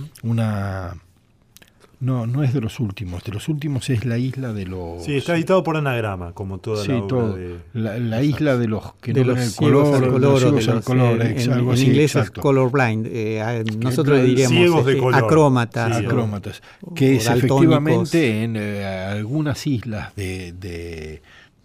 No es de los últimos es La isla de los... Sí, está editado por Anagrama, como toda la obra todo. de... La isla de los que de no los ven el ciegos color, al color, de o los de ciegos al color, algo en así, inglés exacto. es colorblind. Nosotros le diríamos ciegos de color. acrómatas. Sí, Acrómatas, que es daltónicos. efectivamente en algunas islas del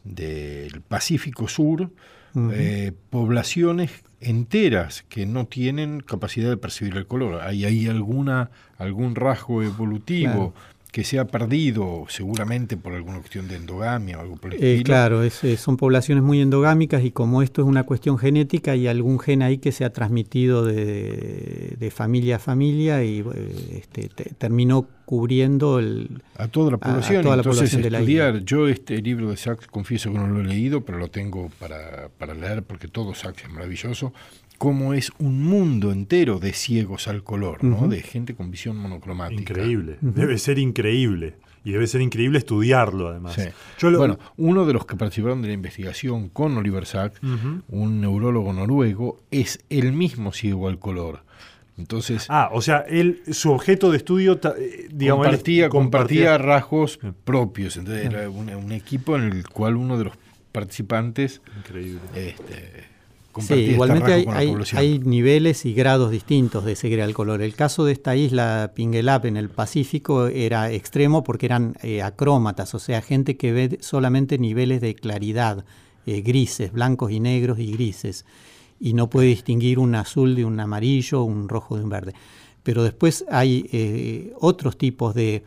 Pacífico Sur, poblaciones enteras que no tienen capacidad de percibir el color. Hay algún rasgo evolutivo, claro, que se ha perdido, seguramente por alguna cuestión de endogamia o algo por el estilo. Claro, son poblaciones muy endogámicas y como esto es una cuestión genética, hay algún gen ahí que se ha transmitido de familia a familia y terminó cubriendo a toda la población. Toda la Entonces, población de la isla. Yo este libro de Sacks, confieso que no lo he leído, pero lo tengo para leer porque todo Sacks es maravilloso. Cómo es un mundo entero de ciegos al color, ¿no? De gente con visión monocromática. Increíble, debe ser increíble. Y debe ser increíble estudiarlo, además. Sí. Bueno, uno de los que participaron de la investigación con Oliver Sacks, un neurólogo noruego, es el mismo ciego al color. Entonces, o sea, su objeto de estudio, digamos, compartía rasgos propios. Entonces era un equipo en el cual uno de los participantes... Increíble. Sí, igualmente hay niveles y grados distintos de ceguera al color. El caso de esta isla Pingelap en el Pacífico era extremo porque eran acrómatas, o sea, gente que ve solamente niveles de claridad, grises, blancos y negros y grises, y no puede distinguir un azul de un amarillo, un rojo de un verde. Pero después hay otros tipos de...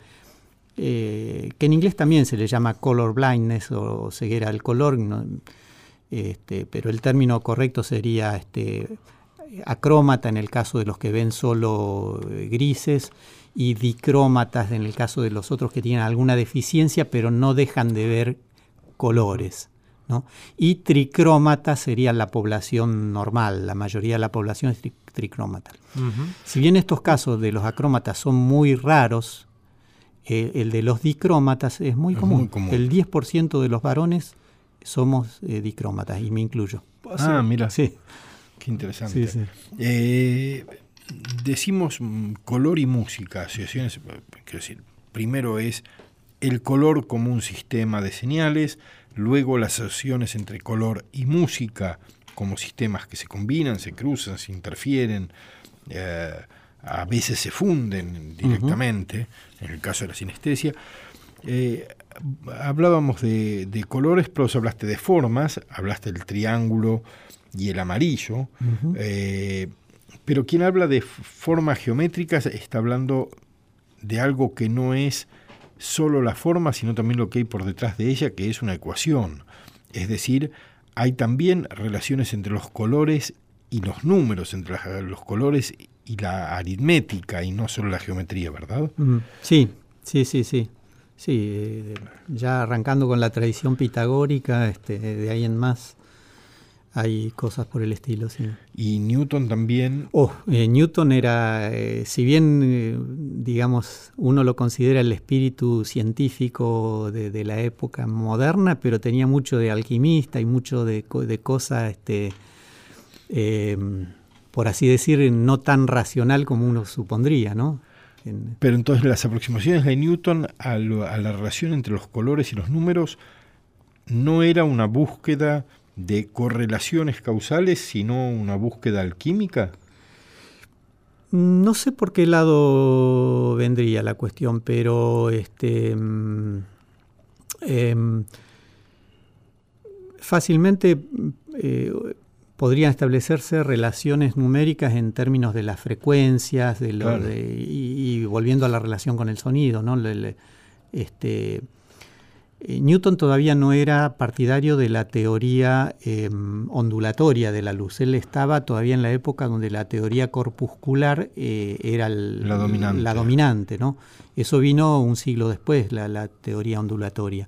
que en inglés también se le llama color blindness o ceguera al color, ¿no? Pero el término correcto sería acrómata en el caso de los que ven solo grises y dicrómatas en el caso de los otros que tienen alguna deficiencia pero no dejan de ver colores, ¿no? Y tricrómata sería la población normal, la mayoría de la población es tricrómata. Si bien estos casos de los acrómatas son muy raros, el de los dicrómatas es muy común. El 10% de los varones somos dicrómatas, y me incluyo. Mira. Sí. Qué interesante. Sí. Decimos color y música, asociaciones, quiero decir, primero es el color como un sistema de señales, luego las asociaciones entre color y música como sistemas que se combinan, se cruzan, se interfieren, a veces se funden directamente, en el caso de la sinestesia. Hablábamos de colores, pero vos hablaste de formas, hablaste del triángulo y el amarillo, pero quien habla de formas geométricas está hablando de algo que no es solo la forma, sino también lo que hay por detrás de ella, que es una ecuación. Es decir, hay también relaciones entre los colores y los números, entre los colores y la aritmética, y no solo la geometría, ¿verdad? Sí. Sí, ya arrancando con la tradición pitagórica, de ahí en más hay cosas por el estilo, sí. Y Newton también... Newton era, si bien, digamos, uno lo considera el espíritu científico de la época moderna, pero tenía mucho de alquimista y mucho de cosa, por así decir, no tan racional como uno supondría, ¿no? Pero entonces las aproximaciones de Newton a la relación entre los colores y los números no era una búsqueda de correlaciones causales, sino una búsqueda alquímica. No sé por qué lado vendría la cuestión, pero fácilmente podrían establecerse relaciones numéricas en términos de las frecuencias, Claro. y volviendo a la relación con el sonido, ¿no? Newton todavía no era partidario de la teoría ondulatoria de la luz. Él estaba todavía en la época donde la teoría corpuscular era La dominante. la dominante, ¿no? Eso vino un siglo después, la teoría ondulatoria.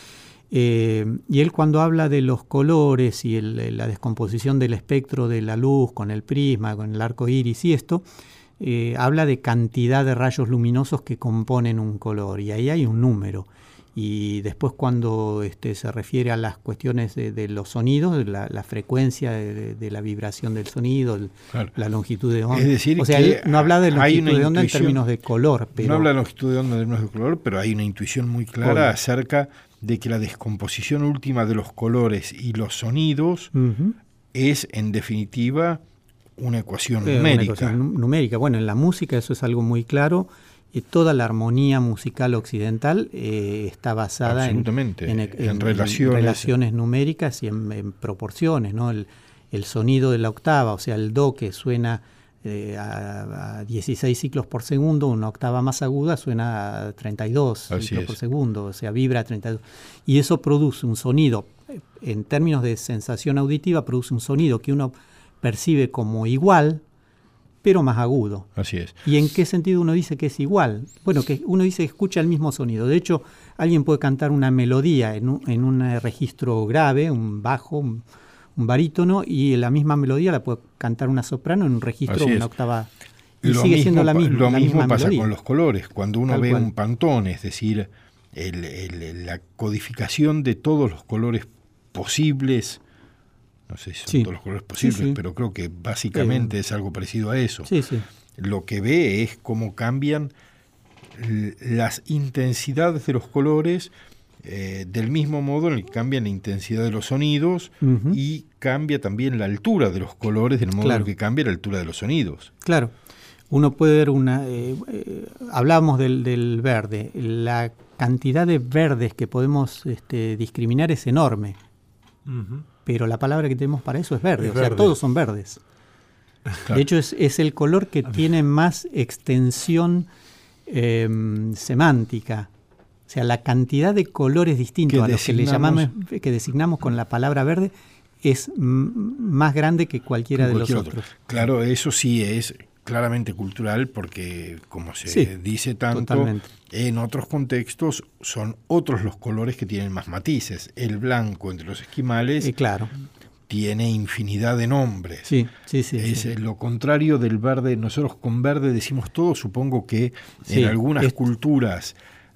Y él, cuando habla de los colores y la descomposición del espectro de la luz con el prisma, con el arco iris y esto, habla de cantidad de rayos luminosos que componen un color, y ahí hay un número. Y después, cuando se refiere a las cuestiones de los sonidos, la frecuencia de la vibración del sonido, Claro. la longitud de onda. Es decir, o sea, que él no habla de hay longitud una de onda en intuición- términos de color, pero No habla de longitud de onda en términos de color, pero hay una intuición muy clara Obvio. acerca de que la descomposición última de los colores y los sonidos Ujú. es, en definitiva, una ecuación Una numérica. ecuación numérica. Bueno, en la música eso es algo muy claro. Toda la armonía musical occidental está basada Absolutamente, en relaciones numéricas y en proporciones, ¿no? El sonido de la octava, o sea, el do, que suena a 16 ciclos por segundo, una octava más aguda suena a 32 Así ciclos es. por segundo, o sea, vibra a 32. Y eso produce un sonido, en términos de sensación auditiva, produce un sonido que uno percibe como igual, pero más agudo. Así es. ¿Y en qué sentido uno dice que es igual? Bueno, que uno dice que escucha el mismo sonido. De hecho, alguien puede cantar una melodía en un registro grave, un bajo, un barítono, y la misma melodía la puede cantar una soprano en un registro, Así es. una octava. Y Lo sigue mismo siendo la misma. Lo la mismo misma pasa melodía. con los colores. Cuando uno Tal ve cual. un Pantone, es decir, la codificación de todos los colores posibles, no sé si son Sí. todos los colores posibles, Sí, sí. pero creo que básicamente es algo parecido a eso. Sí, sí. Lo que ve es cómo cambian las intensidades de los colores, del mismo modo en el que cambian la intensidad de los sonidos, Ujú. y cambia también la altura de los colores del modo Claro. en que cambia la altura de los sonidos. Claro. Uno puede ver hablábamos del verde. La cantidad de verdes que podemos discriminar es enorme. Ujú. Pero la palabra que tenemos para eso es verde. Es O sea, verde. todos son verdes. Claro. De hecho, es el color que tiene más extensión semántica. O sea, la cantidad de colores distintos Que a los que le designamos- llamamos, que designamos con la palabra verde, es más grande que cualquiera de los Cualquier otro. otros. Claro, eso sí es claramente cultural, porque como se Sí, dice tanto, totalmente. en otros contextos son otros los colores que tienen más matices. El blanco entre los esquimales Claro. tiene infinidad de nombres. Sí, sí, sí. Es sí. lo contrario del verde. Nosotros con verde decimos todo. Supongo que Sí, en algunas es- culturas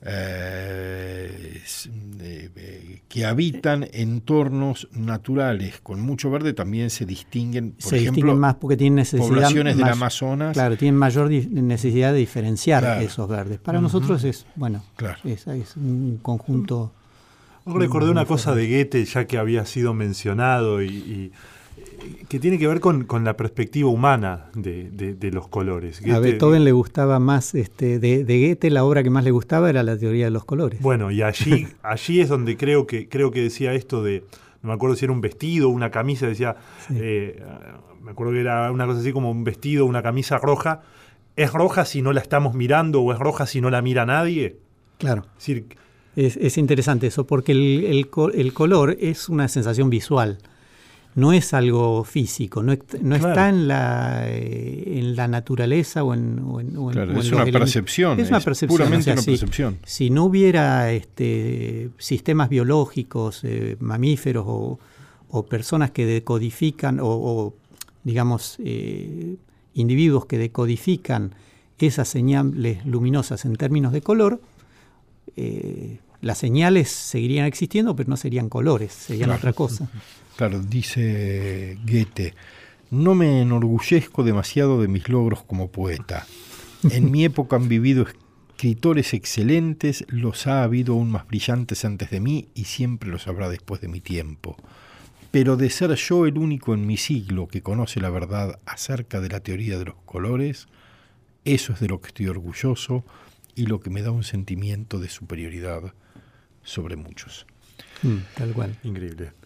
que habitan entornos naturales con mucho verde también se distinguen, por Se ejemplo, distinguen más porque tienen necesidad. poblaciones del may- Amazonas. Claro, tienen mayor necesidad de diferenciar Claro. esos verdes. Para nosotros es, bueno, Claro. es un conjunto. Recordé una cosa de Goethe, ya que había sido mencionado, y que tiene que ver con la perspectiva humana de los colores. A Beethoven le gustaba más, de Goethe la obra que más le gustaba era la teoría de los colores. Bueno, y allí es donde creo que decía esto de, no me acuerdo si era un vestido, una camisa, decía, Sí. me acuerdo que era una cosa así como un vestido, una camisa roja. ¿Es roja si no la estamos mirando, o es roja si no la mira nadie? Claro. Es decir, Es interesante eso, porque el color es una sensación visual, no es algo físico, no Claro. está en la naturaleza o en Claro, o es en una los elementos. percepción, Es una es percepción. puramente o sea, una si- percepción. Si no hubiera sistemas biológicos, mamíferos o personas que decodifican, o digamos, individuos que decodifican esas señales luminosas en términos de color, las señales seguirían existiendo, pero no serían colores, serían Claro. otra cosa. Claro, dice Goethe, no me enorgullezco demasiado de mis logros como poeta. En mi época han vivido escritores excelentes, los ha habido aún más brillantes antes de mí y siempre los habrá después de mi tiempo. Pero de ser yo el único en mi siglo que conoce la verdad acerca de la teoría de los colores, eso es de lo que estoy orgulloso y lo que me da un sentimiento de superioridad sobre muchos. Tal cual. increíble.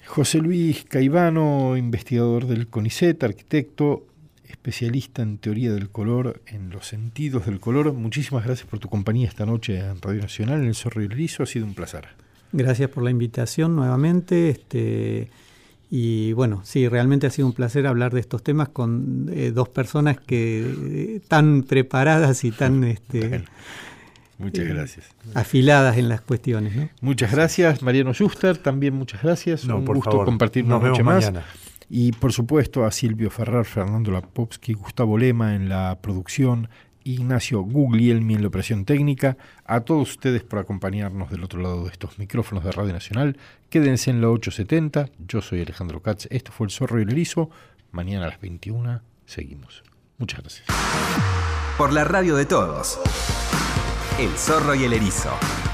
José Luis Caivano, investigador del CONICET, arquitecto, especialista en teoría del color, en los sentidos del color. Muchísimas gracias por tu compañía esta noche en Radio Nacional, en El Zorro y el Erizo. Ha sido un placer. Gracias por la invitación nuevamente. Y bueno, sí, realmente ha sido un placer hablar de estos temas con dos personas que tan preparadas y tan Bueno, muchas gracias. Afiladas en las cuestiones, ¿no? Muchas gracias, Mariano Schuster, también muchas gracias. Un gusto favor, compartir nos una noche vemos más. mañana. Y por supuesto a Silvio Ferrar, Fernando Lapovsky, Gustavo Lema en la producción, Ignacio Guglielmi en la operación técnica. A todos ustedes por acompañarnos del otro lado de estos micrófonos de Radio Nacional. Quédense en la 870. Yo soy Alejandro Katz. Esto fue El Zorro y el Erizo. Mañana a las 21 seguimos. Muchas gracias. Por la radio de todos. El Zorro y el Erizo.